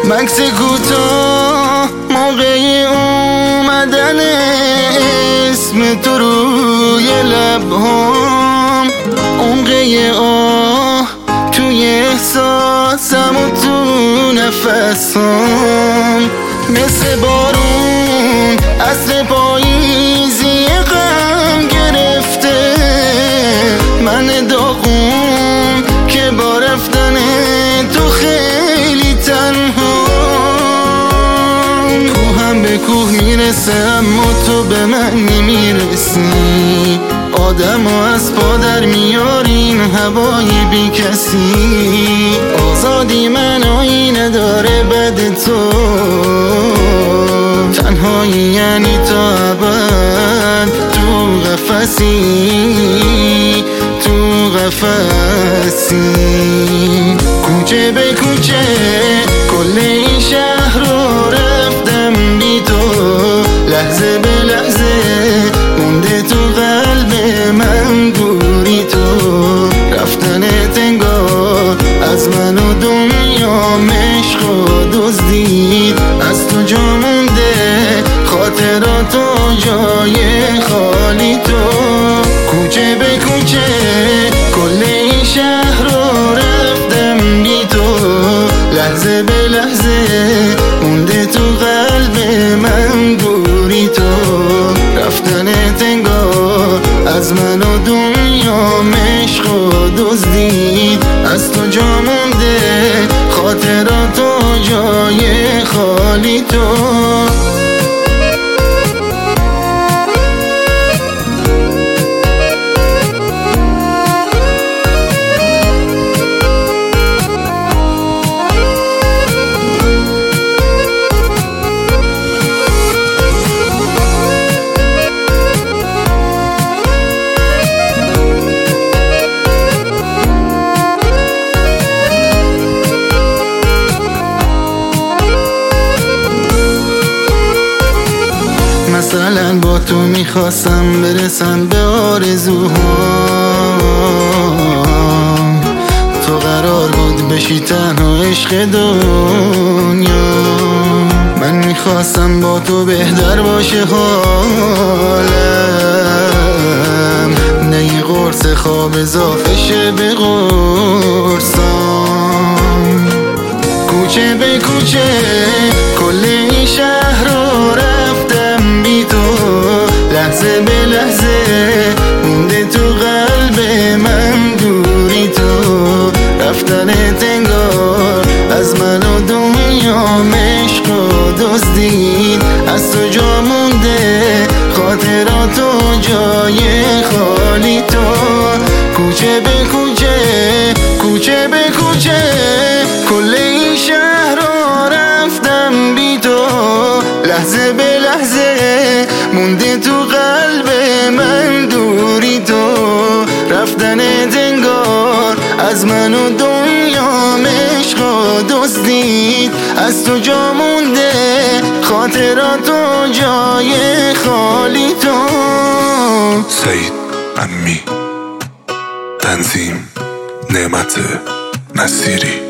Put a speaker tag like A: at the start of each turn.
A: مکس کوتاه موقع اومدن اسم تو روی لبهام، عمقه آه توی احساسم و تو نفسام، مثل بارون عصر پاییزی غم گرفته من داغون که با رفتن تو خیلی تنها. کوهم به کوه میرسه اما تو به من نمیرسی، آدم و از پا در میارین هوای بی کسی. آزادی من آینه داره بد تو، تنهایی یعنی تا ابد تو قفسی، تو قفسی. کوچه به کوچه کل این شهر رو رفتم بی تو، لحظه به لحظه مونده تو قلب من دوری تو. رفتنت انگار از من و دنیام عشق و دزدید، از تو جا مونده خاطرات و جای خالی تو. کوچه به کوچه کل این شهر رو رفتم بی تو، لحظه به لحظه مونده تو قلب من دوری تو. رفتنت انگار از من و دنیام عشق و دزدید، از تو جا مونده خاطرات و جای خالی تو. مثلا با تو میخواستم برسم به آرزوهام، تو قرار بود بشی تنها عشق دنیا. من میخواستم با تو بهتر باشه حالم، نه یه قرص خواب اضافه شه به قرصام. کوچه به کوچه کل این شهر رو رفتم بی تو، لحظه به لحظه مونده تو قلب من دوری تو. رفتنت انگار از من و دنیام عشق و دزدید، از تو جا مونده خاطرات و جای خالی تو. کوچه به کوچه کوچه به کوچه کل این شهر رو رفتم بی تو، لحظه به لحظه مونده تو قلب من دوری تو. رفتنت انگار از من و دنیام عشق و دزدید، از تو جا مونده خاطرات و جای خالی تو.
B: سعید امی، تنظیم نعمت نصیری.